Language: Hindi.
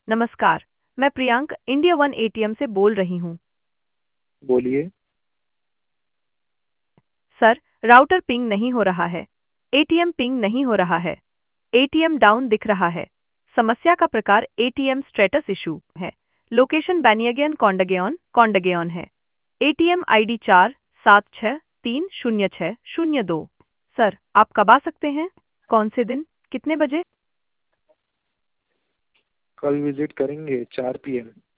नमस्कार। मैं प्रियांक इंडिया वन एटीएम से बोल रही हूँ। बोलिए। सर, राउटर पिंग नहीं हो रहा है। एटीएम पिंग नहीं हो रहा है। एटीएम डाउन दिख रहा है। समस्या का प्रकार एटीएम स्टेटस इशू है। लोकेशन बैनियगेन कॉन्डगेन है। ATM ID 47630602। सर, आप कब आ सकते हैं? कौन से दिन? कितने बजे? कल विजिट करेंगे 4 PM।